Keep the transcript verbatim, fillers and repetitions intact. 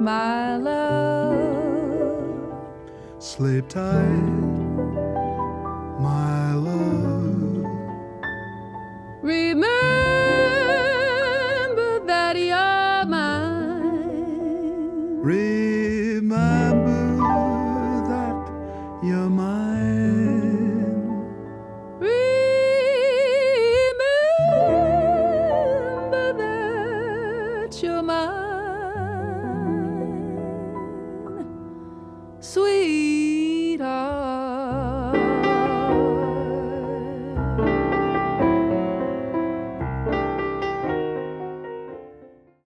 my love. Sleep tight, my love. Remember that you're mine. Remember that you're mine.